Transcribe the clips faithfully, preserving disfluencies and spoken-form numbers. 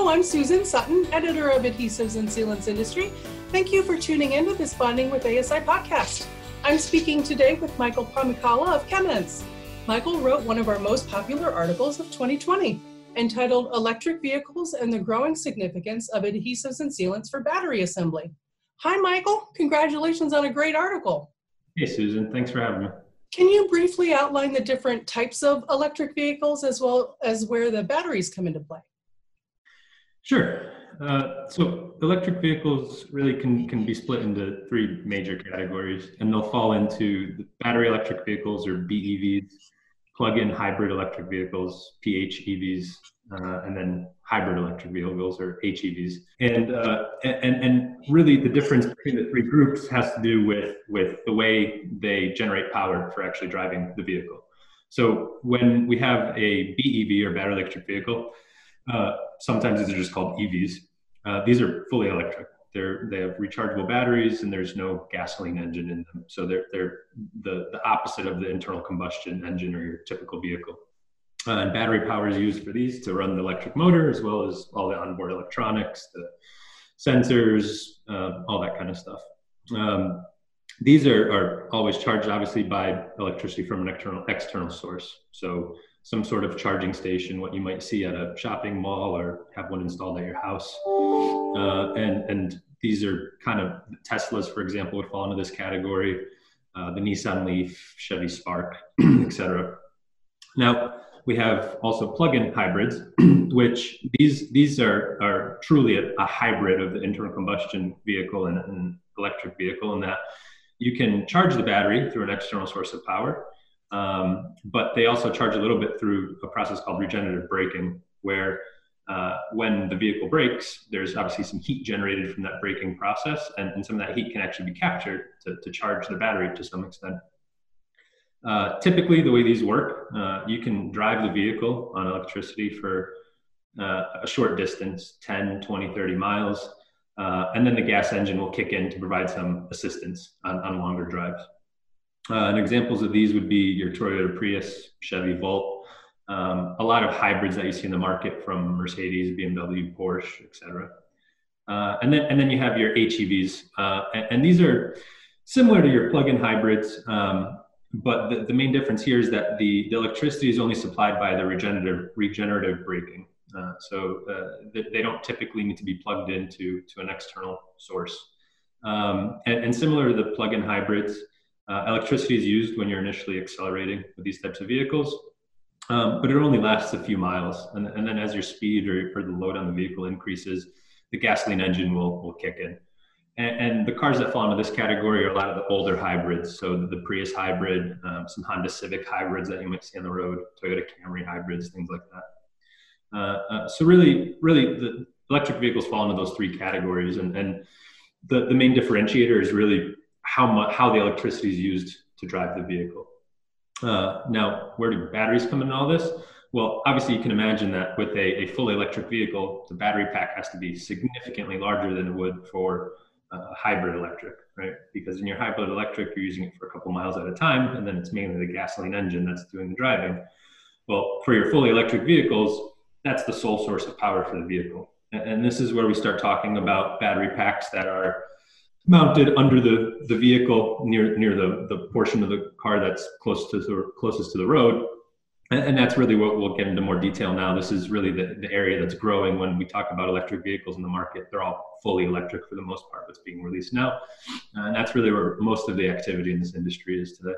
Hello, I'm Susan Sutton, editor of Adhesives and Sealants Industry. Thank you for tuning in to this Bonding with A S I podcast. I'm speaking today with Michael Pomykala of Cheminance. Michael wrote one of our most popular articles of twenty twenty, entitled Electric Vehicles and the Growing Significance of Adhesives and Sealants for Battery Assembly. Hi, Michael. Congratulations on a great article. Hey, Susan. Thanks for having me. Can you briefly outline the different types of electric vehicles as well as where the batteries come into play? Sure. Uh, so electric vehicles really can, can be split into three major categories, and they'll fall into the battery electric vehicles, or B E Vs, plug-in hybrid electric vehicles, P H E Vs, uh, and then hybrid electric vehicles, or H E Vs. And, uh, and, and really the difference between the three groups has to do with, with the way they generate power for actually driving the vehicle. So when we have a B E V, or battery electric vehicle, uh, sometimes these are just called E Vs. Uh, these are fully electric. They're, they have rechargeable batteries, and there's no gasoline engine in them. So they're, they're the, the opposite of the internal combustion engine or your typical vehicle. Uh, and battery power is used for these to run the electric motor, as well as all the onboard electronics, the sensors, uh, all that kind of stuff. Um, these are, are always charged, obviously, by electricity from an external, external source. So some sort of charging station, what you might see at a shopping mall or have one installed at your house. Uh, and, and these are kind of, Teslas, for example, would fall into this category, uh, the Nissan Leaf, Chevy Spark, et cetera. Now, we have also plug-in hybrids, which these, these are, are truly a, a hybrid of the internal combustion vehicle and an electric vehicle, in that you can charge the battery through an external source of power. Um, but they also charge a little bit through a process called regenerative braking, where uh, when the vehicle brakes, there's obviously some heat generated from that braking process, and, and some of that heat can actually be captured to, to charge the battery to some extent. Uh, typically, the way these work, uh, you can drive the vehicle on electricity for uh, a short distance, ten, twenty, thirty miles, uh, and then the gas engine will kick in to provide some assistance on, on longer drives. Uh, and examples of these would be your Toyota Prius, Chevy Volt, um, a lot of hybrids that you see in the market from Mercedes, B M W, Porsche, et cetera. Uh, and then and then you have your H E Vs, uh, and, and these are similar to your plug-in hybrids, um, but the, the main difference here is that the, the electricity is only supplied by the regenerative regenerative braking. Uh, so uh, they, they don't typically need to be plugged into to an external source. Um, and, and similar to the plug-in hybrids, Uh, electricity is used when you're initially accelerating with these types of vehicles, um, but it only lasts a few miles. And, and then as your speed or, or the load on the vehicle increases, the gasoline engine will, will kick in. And, and the cars that fall into this category are a lot of the older hybrids. So the, the Prius hybrid, um, some Honda Civic hybrids that you might see on the road, Toyota Camry hybrids, things like that. Uh, uh, so really, really the electric vehicles fall into those three categories. And, and the, the main differentiator is really how much, how the electricity is used to drive the vehicle. Uh, now, where do batteries come in all this? Well, obviously you can imagine that with a, a fully electric vehicle, the battery pack has to be significantly larger than it would for a hybrid electric, right? Because in your hybrid electric, you're using it for a couple miles at a time, and then it's mainly the gasoline engine that's doing the driving. Well, for your fully electric vehicles, that's the sole source of power for the vehicle. And, and this is where we start talking about battery packs that are mounted under the, the vehicle near near the, the portion of the car that's close to the, closest to the road. And, and that's really what we'll get into more detail now. This is really the, the area that's growing when we talk about electric vehicles in the market. They're all fully electric for the most part, what's being released now. Uh, and that's really where most of the activity in this industry is today.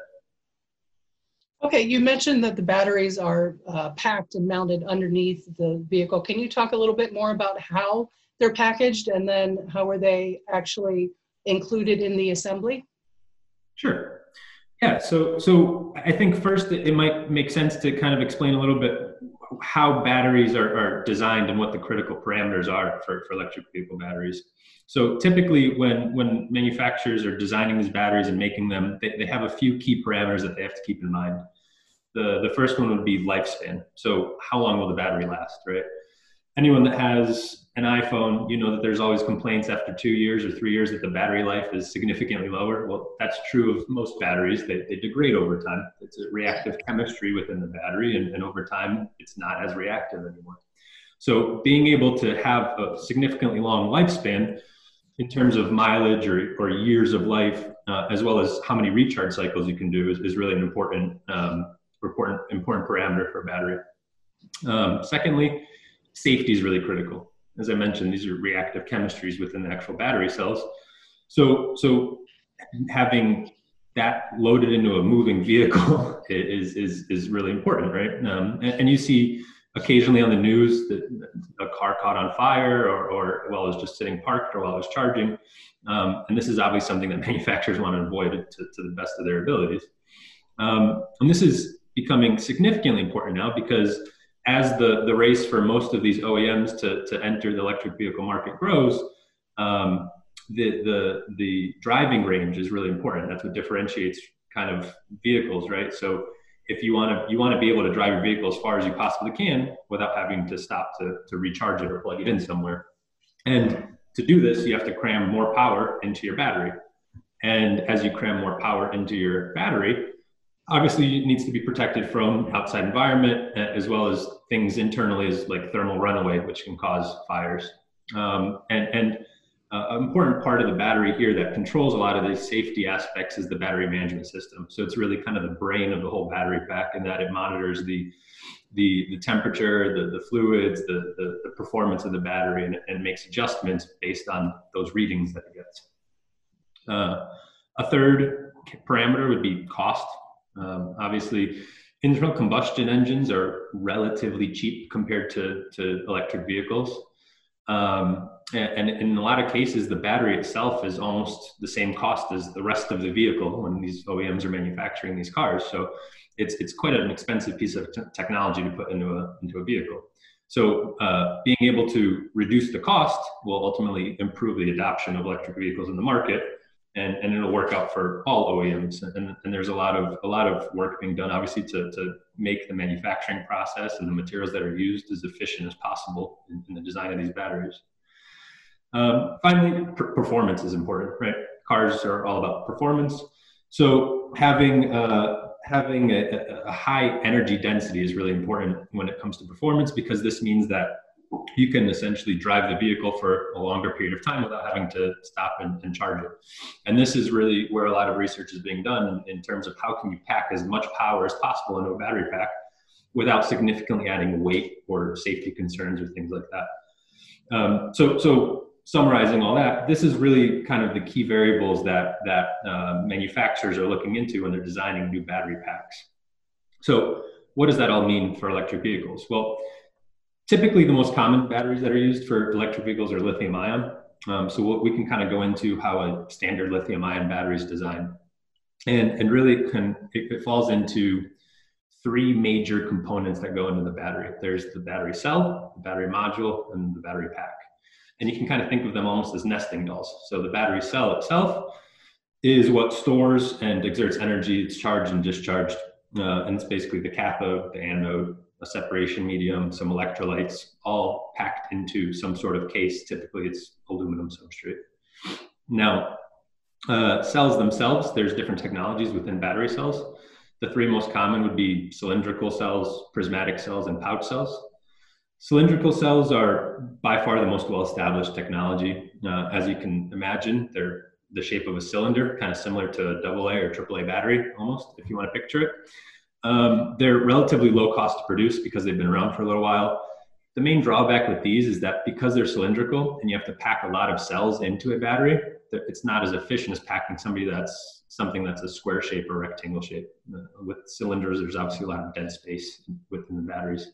Okay, you mentioned that the batteries are uh, packed and mounted underneath the vehicle. Can you talk a little bit more about how they're packaged, and then how are they actually included in the assembly? Sure. Yeah, so so I think first it might make sense to kind of explain a little bit how batteries are, are designed and what the critical parameters are for, for electric vehicle batteries. So typically when, when manufacturers are designing these batteries and making them, they, they have a few key parameters that they have to keep in mind. The, the first one would be lifespan. So how long will the battery last, right? Anyone that has an iPhone, you know that there's always complaints after two years or three years that the battery life is significantly lower. Well, that's true of most batteries. They, they degrade over time. It's a reactive chemistry within the battery, and, and over time, it's not as reactive anymore. So being able to have a significantly long lifespan in terms of mileage or, or years of life, uh, as well as how many recharge cycles you can do is, is really an important, um, important, important parameter for a battery. Um, secondly, safety is really critical. As I mentioned, these are reactive chemistries within the actual battery cells. So, so having that loaded into a moving vehicle is, is, is really important, right? Um, and, and you see occasionally on the news that a car caught on fire or, or while it was just sitting parked or while it was charging. Um, and this is obviously something that manufacturers want to avoid to, to the best of their abilities. Um, and this is becoming significantly important now because as the, the race for most of these O E Ms to, to enter the electric vehicle market grows, um, the, the, the driving range is really important. That's what differentiates kind of vehicles, right? So if you want to, you want to be able to drive your vehicle as far as you possibly can without having to stop to, to recharge it or plug it in somewhere. And to do this, you have to cram more power into your battery. And as you cram more power into your battery, obviously it needs to be protected from outside environment as well as things internally as like thermal runaway, which can cause fires. Um, and, and Uh, an important part of the battery here that controls a lot of these safety aspects is the battery management system. So it's really kind of the brain of the whole battery pack in that it monitors the the, the temperature, the, the fluids, the, the, the performance of the battery, and, and makes adjustments based on those readings that it gets. Uh, a third parameter would be cost. Um, obviously, internal combustion engines are relatively cheap compared to, to electric vehicles. Um, and, and in a lot of cases, the battery itself is almost the same cost as the rest of the vehicle when these O E Ms are manufacturing these cars. So it's it's quite an expensive piece of t technology to put into a into a vehicle. So uh, being able to reduce the cost will ultimately improve the adoption of electric vehicles in the market, and, and it'll work out for all O E Ms. And, and there's a lot of a lot of work being done, obviously, to, to make the manufacturing process and the materials that are used as efficient as possible in, in the design of these batteries. Um, finally, per performance is important, right? Cars are all about performance. So having uh, having a, a high energy density is really important when it comes to performance, because this means that you can essentially drive the vehicle for a longer period of time without having to stop and, and charge it. And this is really where a lot of research is being done in, in terms of how can you pack as much power as possible into a battery pack without significantly adding weight or safety concerns or things like that. Um, so, so summarizing all that, this is really kind of the key variables that, that uh, manufacturers are looking into when they're designing new battery packs. So what does that all mean for electric vehicles? Well, typically the most common batteries that are used for electric vehicles are lithium ion. Um, so what we can kind of go into how a standard lithium ion battery is designed. And, and really it, can, it, it falls into three major components that go into the battery. There's the battery cell, the battery module, and the battery pack. And you can kind of think of them almost as nesting dolls. So the battery cell itself is what stores and exerts energy. It's charged and discharged. Uh, and it's basically the cathode, the anode, a separation medium, some electrolytes, all packed into some sort of case. Typically it's aluminum substrate. Now, uh, cells themselves, there's different technologies within battery cells. The three most common would be cylindrical cells, prismatic cells, and pouch cells. Cylindrical cells are by far the most well-established technology. Uh, as you can imagine, they're the shape of a cylinder, kind of similar to a double A or triple A battery almost, if you want to picture it. Um, they're relatively low cost to produce because they've been around for a little while. The main drawback with these is that because they're cylindrical and you have to pack a lot of cells into a battery, it's not as efficient as packing somebody that's something that's a square shape or rectangle shape. Uh, with cylinders, there's obviously a lot of dead space within the batteries.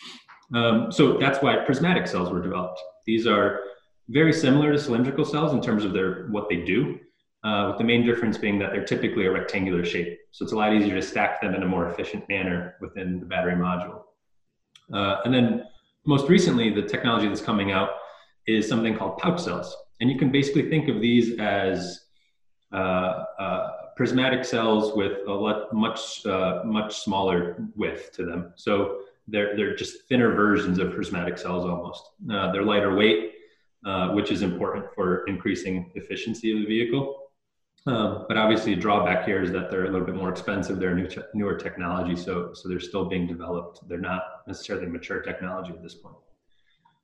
Um, so that's why prismatic cells were developed. These are very similar to cylindrical cells in terms of their what they do, uh, with the main difference being that they're typically a rectangular shape. So it's a lot easier to stack them in a more efficient manner within the battery module. Uh, and then most recently, the technology that's coming out is something called pouch cells. And you can basically think of these as uh, uh, prismatic cells with a lot, much, uh, much smaller width to them. So they're, they're just thinner versions of prismatic cells almost. Uh, they're lighter weight, uh, which is important for increasing efficiency of the vehicle. Um, but obviously a drawback here is that they're a little bit more expensive. They're new te newer technology, so, so they're still being developed. They're not necessarily mature technology at this point.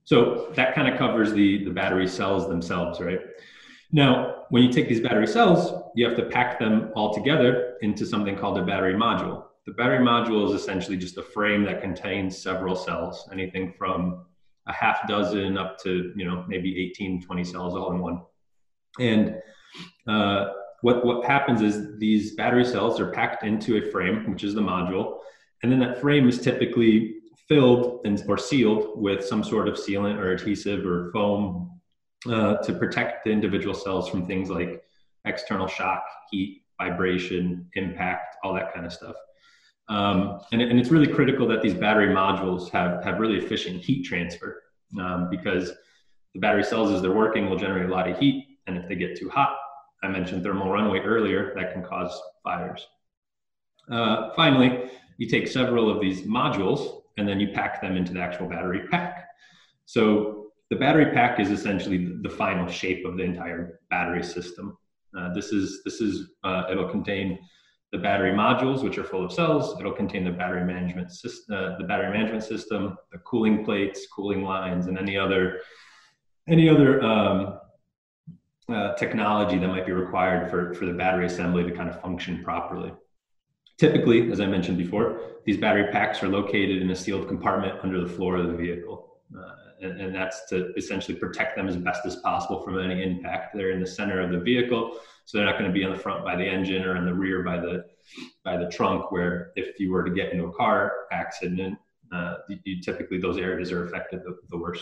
So that kind of covers the, the battery cells themselves, right? Now, when you take these battery cells, you have to pack them all together into something called a battery module. The battery module is essentially just a frame that contains several cells, anything from a half dozen up to, you know, maybe eighteen, twenty cells all in one. And uh, what, what happens is these battery cells are packed into a frame, which is the module. And then that frame is typically filled and, or sealed with some sort of sealant or adhesive or foam uh, to protect the individual cells from things like external shock, heat, vibration, impact, all that kind of stuff. Um, and, and it's really critical that these battery modules have, have really efficient heat transfer um, because the battery cells, as they're working, will generate a lot of heat. And if they get too hot, I mentioned thermal runaway earlier, that can cause fires. Uh, finally, you take several of these modules and then you pack them into the actual battery pack. So the battery pack is essentially the final shape of the entire battery system. Uh, this is, this is uh, it'll contain the battery modules, which are full of cells. It'll contain the battery management system, uh, the battery management system, the cooling plates, cooling lines, and any other, any other um, uh, technology that might be required for, for the battery assembly to kind of function properly. Typically, as I mentioned before, these battery packs are located in a sealed compartment under the floor of the vehicle. Uh, and, and that's to essentially protect them as best as possible from any impact. They're in the center of the vehicle, so they're not going to be on the front by the engine or in the rear by the, by the trunk, where if you were to get into a car accident, uh, you, you typically those areas are affected the, the worst.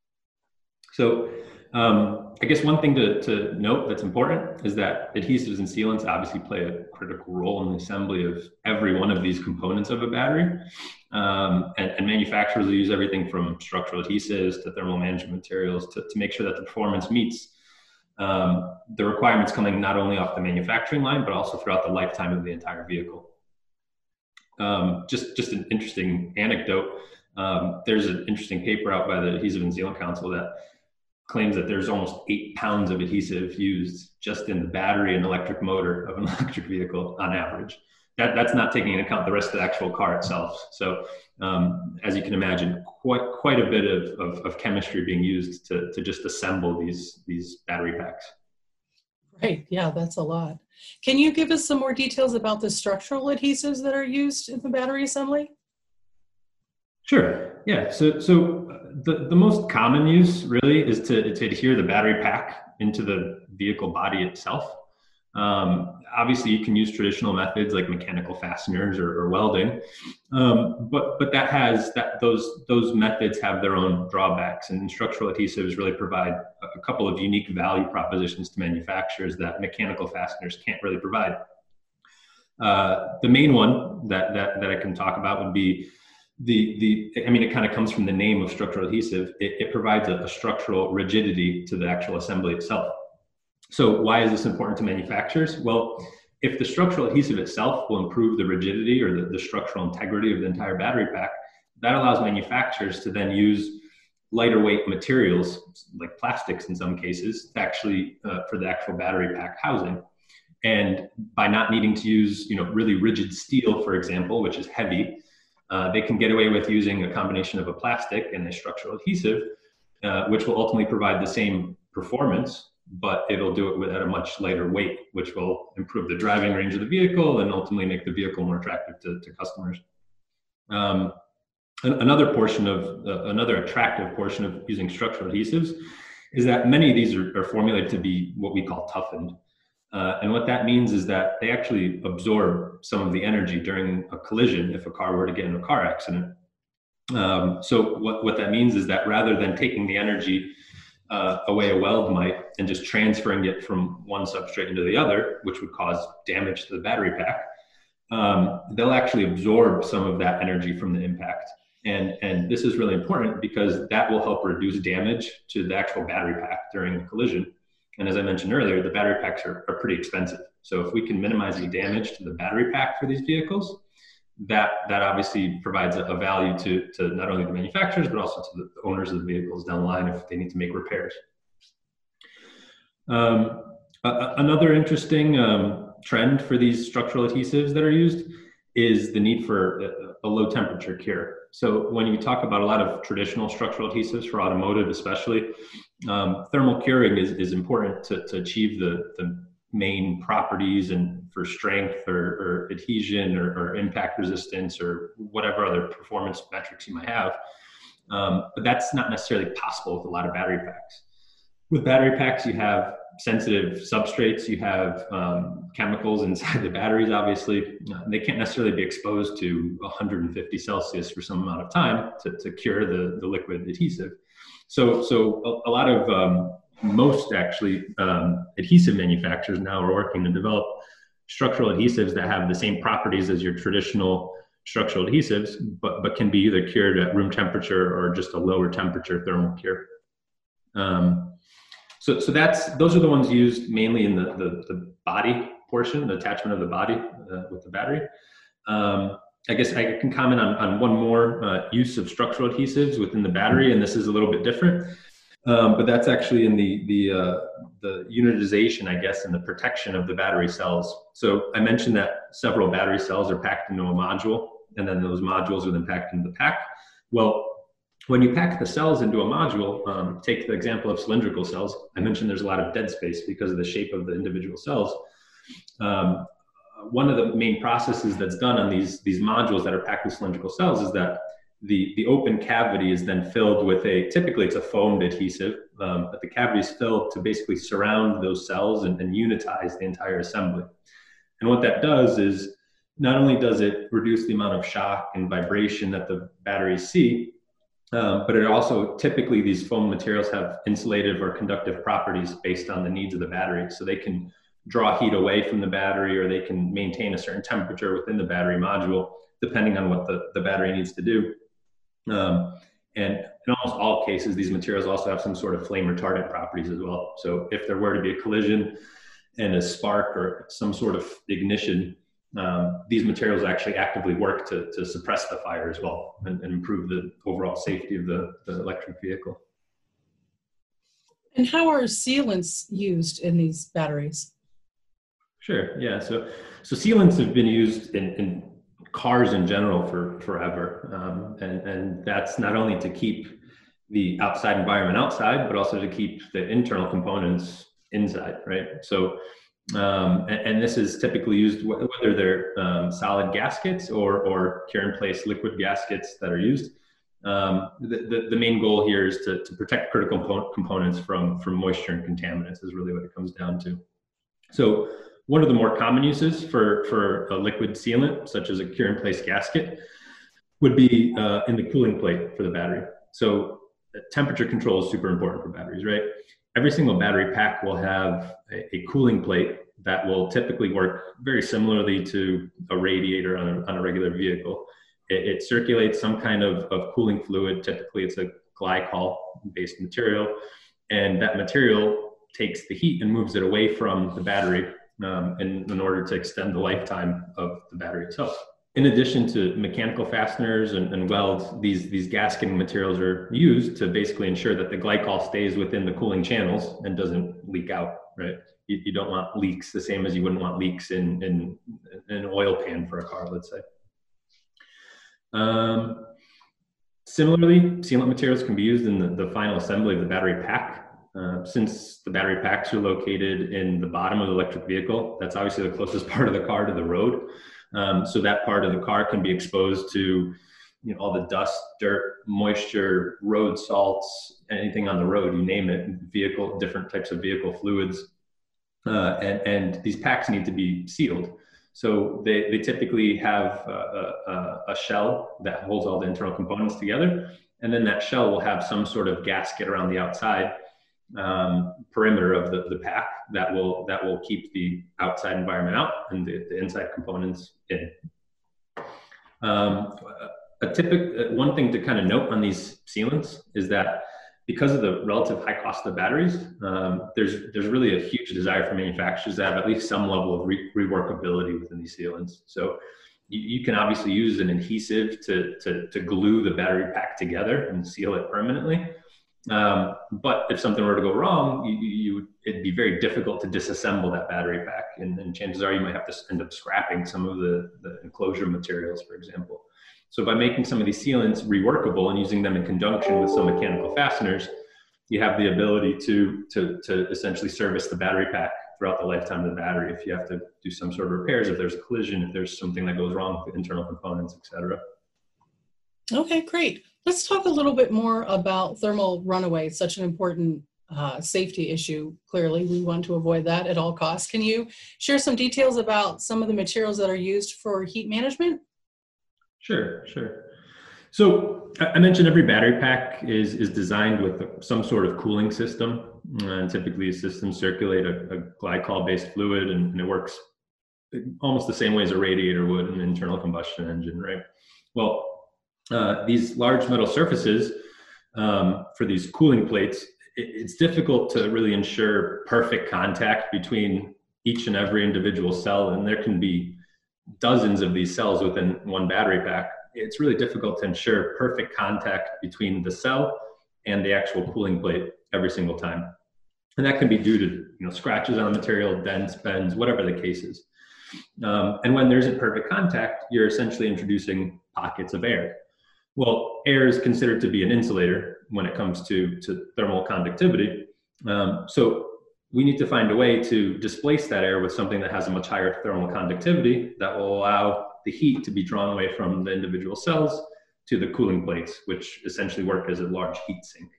So um, I guess one thing to, to note that's important is that adhesives and sealants obviously play a critical role in the assembly of every one of these components of a battery. Um, and, and manufacturers will use everything from structural adhesives to thermal management materials to, to make sure that the performance meets um, the requirements coming not only off the manufacturing line, but also throughout the lifetime of the entire vehicle. Um, just, just an interesting anecdote. Um, there's an interesting paper out by the Adhesive and Sealant Council that claims that there's almost eight pounds of adhesive used just in the battery and electric motor of an electric vehicle on average. That, that's not taking into account the rest of the actual car itself. So um, as you can imagine, quite, quite a bit of, of, of chemistry being used to, to just assemble these, these battery packs. Right, yeah, that's a lot. Can you give us some more details about the structural adhesives that are used in the battery assembly? Sure, yeah, so, so the, the most common use really is to, to adhere the battery pack into the vehicle body itself. Um, obviously you can use traditional methods like mechanical fasteners or, or welding, um, but, but that has, that those, those methods have their own drawbacks, and structural adhesives really provide a couple of unique value propositions to manufacturers that mechanical fasteners can't really provide. Uh, the main one that, that, that I can talk about would be The, the, I mean, it kind of comes from the name of structural adhesive. It, it provides a, a structural rigidity to the actual assembly itself. So why is this important to manufacturers? Well, if the structural adhesive itself will improve the rigidity or the, the structural integrity of the entire battery pack, that allows manufacturers to then use lighter weight materials, like plastics in some cases, to actually, uh, for the actual battery pack housing. And by not needing to use, you know, really rigid steel, for example, which is heavy, Uh, they can get away with using a combination of a plastic and a structural adhesive, uh, which will ultimately provide the same performance, but it'll do it with at a much lighter weight, which will improve the driving range of the vehicle and ultimately make the vehicle more attractive to, to customers. Um, another portion of, uh, another attractive portion of using structural adhesives is that many of these are, are formulated to be what we call toughened. Uh, and what that means is that they actually absorb some of the energy during a collision if a car were to get in a car accident. Um, so what, what that means is that rather than taking the energy uh, away a weld might and just transferring it from one substrate into the other, which would cause damage to the battery pack, um, they'll actually absorb some of that energy from the impact. And, and this is really important because that will help reduce damage to the actual battery pack during a collision. And as I mentioned earlier, the battery packs are, are pretty expensive. So if we can minimize the damage to the battery pack for these vehicles, that, that obviously provides a, a value to, to not only the manufacturers, but also to the owners of the vehicles down the line if they need to make repairs. Um, a, another interesting um, trend for these structural adhesives that are used is the need for a, a low temperature cure. So when you talk about a lot of traditional structural adhesives for automotive, especially, um, thermal curing is, is important to, to achieve the, the main properties and for strength or, or adhesion or, or impact resistance or whatever other performance metrics you might have. Um, but that's not necessarily possible with a lot of battery packs. With battery packs, you have sensitive substrates, you have um, chemicals inside the batteries, obviously. Uh, they can't necessarily be exposed to one hundred fifty Celsius for some amount of time to, to cure the, the liquid adhesive. So, so a, a lot of, um, most actually, um, adhesive manufacturers now are working to develop structural adhesives that have the same properties as your traditional structural adhesives, but, but can be either cured at room temperature or just a lower temperature thermal cure. Um, So, so that's, those are the ones used mainly in the, the, the body portion, the attachment of the body uh, with the battery. Um, I guess I can comment on, on one more uh, use of structural adhesives within the battery, and this is a little bit different, um, but that's actually in the, the, uh, the unitization, I guess, and the protection of the battery cells. So I mentioned that several battery cells are packed into a module, and then those modules are then packed into the pack. Well, when you pack the cells into a module, um, take the example of cylindrical cells. I mentioned there's a lot of dead space because of the shape of the individual cells. Um, one of the main processes that's done on these, these modules that are packed with cylindrical cells is that the, the open cavity is then filled with a, typically it's a foamed adhesive, um, but the cavity is filled to basically surround those cells and, and unitize the entire assembly. And what that does is not only does it reduce the amount of shock and vibration that the batteries see, Um, but it also, typically these foam materials have insulative or conductive properties based on the needs of the battery. So they can draw heat away from the battery, or they can maintain a certain temperature within the battery module, depending on what the, the battery needs to do. Um, and in almost all cases, these materials also have some sort of flame retardant properties as well. So if there were to be a collision and a spark or some sort of ignition, Um, these materials actually actively work to, to suppress the fire as well and, and improve the overall safety of the, the electric vehicle. And how are sealants used in these batteries? Sure, yeah. So, so sealants have been used in, in cars in general for forever. Um, and, and that's not only to keep the outside environment outside, but also to keep the internal components inside, right? So, Um, and, and this is typically used whether they're um, solid gaskets or, or cure-in-place liquid gaskets that are used. Um, the, the, the main goal here is to, to protect critical component, components from, from moisture and contaminants is really what it comes down to. So one of the more common uses for, for a liquid sealant, such as a cure-in-place gasket, would be uh, in the cooling plate for the battery. So temperature control is super important for batteries, right? Every single battery pack will have a, a cooling plate that will typically work very similarly to a radiator on a, on a regular vehicle. It, it circulates some kind of, of cooling fluid. Typically it's a glycol-based material, and that material takes the heat and moves it away from the battery um, in, in order to extend the lifetime of the battery itself. In addition to mechanical fasteners and, and welds, these, these gasketing materials are used to basically ensure that the glycol stays within the cooling channels and doesn't leak out, right? You, you don't want leaks the same as you wouldn't want leaks in, in, in an oil pan for a car, let's say. Um, similarly, sealant materials can be used in the, the final assembly of the battery pack. Uh, since the battery packs are located in the bottom of the electric vehicle, that's obviously the closest part of the car to the road. Um, so that part of the car can be exposed to, you know, all the dust, dirt, moisture, road salts, anything on the road, you name it, vehicle, different types of vehicle fluids. Uh, and, and these packs need to be sealed. So they, they typically have a, a, a shell that holds all the internal components together. And then that shell will have some sort of gasket around the outside um, perimeter of the, the pack that will, that will keep the outside environment out and the, the inside components in. Um, a typical, one thing to kind of note on these sealants is that because of the relative high cost of batteries, um, there's, there's really a huge desire for manufacturers to have at least some level of re reworkability within these sealants. So you, you can obviously use an adhesive to, to, to glue the battery pack together and seal it permanently. Um, but if something were to go wrong, you, you, it'd be very difficult to disassemble that battery pack. And, and chances are you might have to end up scrapping some of the, the enclosure materials, for example. So by making some of these sealants reworkable and using them in conjunction with some mechanical fasteners, you have the ability to, to, to essentially service the battery pack throughout the lifetime of the battery. If you have to do some sort of repairs, if there's a collision, if there's something that goes wrong with the internal components, et cetera. Okay, great. Let's talk a little bit more about thermal runaway, such an important uh, safety issue. Clearly, we want to avoid that at all costs. Can you share some details about some of the materials that are used for heat management? Sure, sure. So I mentioned every battery pack is, is designed with some sort of cooling system. And typically, systems circulate a, a glycol-based fluid, and, and it works almost the same way as a radiator would in an internal combustion engine, right? Well, uh, these large metal surfaces um, for these cooling plates, it, it's difficult to really ensure perfect contact between each and every individual cell, and there can be dozens of these cells within one battery pack. It's really difficult to ensure perfect contact between the cell and the actual cooling plate every single time. And that can be due to you know, scratches on the material, dents, bends, whatever the case is. Um, and when there isn't perfect contact, you're essentially introducing pockets of air. Well, air is considered to be an insulator when it comes to, to thermal conductivity. Um, so we need to find a way to displace that air with something that has a much higher thermal conductivity that will allow the heat to be drawn away from the individual cells to the cooling plates, which essentially work as a large heat sink.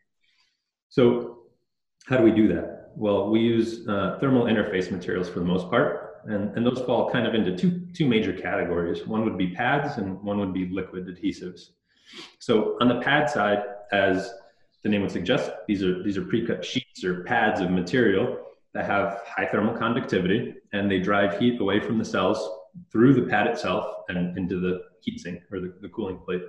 So how do we do that? Well, we use uh, thermal interface materials for the most part, and, and those fall kind of into two, two major categories. One would be pads and one would be liquid adhesives. So on the pad side, as the name would suggest, these are, these are pre-cut sheets or pads of material that have high thermal conductivity, and they drive heat away from the cells through the pad itself and into the heatsink or the, the cooling plate.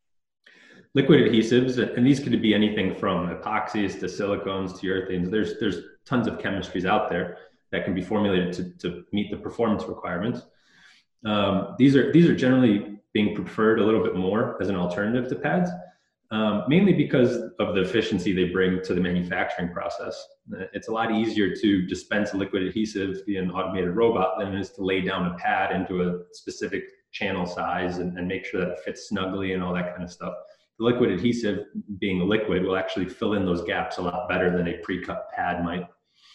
Liquid adhesives, and these could be anything from epoxies to silicones to urethanes. There's, there's tons of chemistries out there that can be formulated to, to meet the performance requirements. Um, these are, these are generally being preferred a little bit more as an alternative to pads, um, mainly because of the efficiency they bring to the manufacturing process. It's a lot easier to dispense a liquid adhesive via an automated robot than it is to lay down a pad into a specific channel size and, and make sure that it fits snugly and all that kind of stuff. The liquid adhesive, being a liquid, will actually fill in those gaps a lot better than a pre-cut pad might.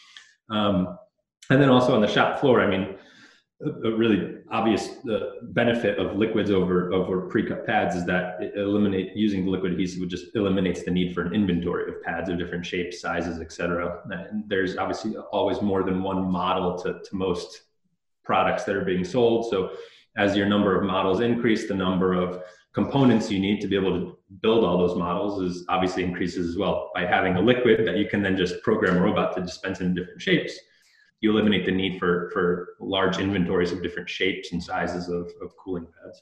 Um, and then also on the shop floor, I mean, a really obvious uh, benefit of liquids over, over pre-cut pads is that it eliminate, using the liquid adhesive just eliminates the need for an inventory of pads of different shapes, sizes, et cetera. And there's obviously always more than one model to, to most products that are being sold. So as your number of models increase, the number of components you need to be able to build all those models is obviously increases as well. By having a liquid that you can then just program a robot to dispense in different shapes, you eliminate the need for, for large inventories of different shapes and sizes of, of cooling pads.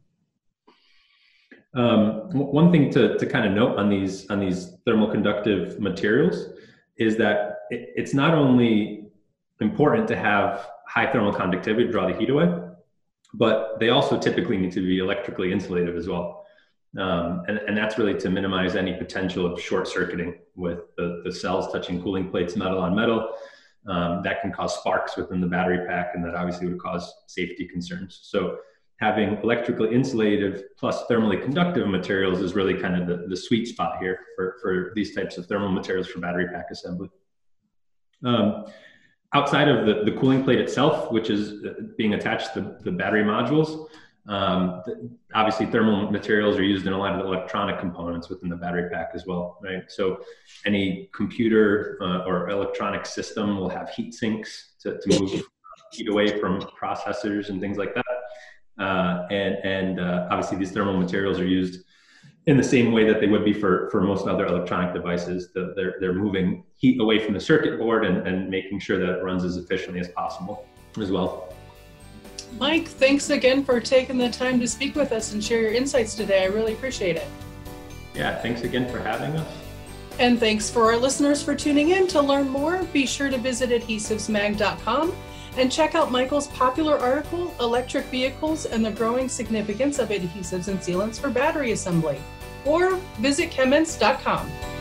Um, one thing to, to kind of note on these, on these thermal conductive materials is that it, it's not only important to have high thermal conductivity to draw the heat away, but they also typically need to be electrically insulative as well. Um, and, and that's really to minimize any potential of short circuiting with the, the cells touching cooling plates metal on metal. Um, that can cause sparks within the battery pack, and that obviously would cause safety concerns. So having electrically insulative plus thermally conductive materials is really kind of the, the sweet spot here for, for these types of thermal materials for battery pack assembly. Um, outside of the, the cooling plate itself, which is being attached to the, the battery modules, um, the, obviously thermal materials are used in a lot of the electronic components within the battery pack as well, right? So any computer uh, or electronic system will have heat sinks to, to move heat away from processors and things like that. Uh, and and uh, obviously these thermal materials are used in the same way that they would be for, for most other electronic devices. The, they're, they're moving heat away from the circuit board and, and making sure that it runs as efficiently as possible as well. Mike, thanks again for taking the time to speak with us and share your insights today. I really appreciate it. Yeah, thanks again for having us. And thanks for our listeners for tuning in. To learn more, be sure to visit adhesives mag dot com and check out Michael's popular article, Electric Vehicles and the Growing Significance of Adhesives and Sealants for Battery Assembly, or visit chemins dot com.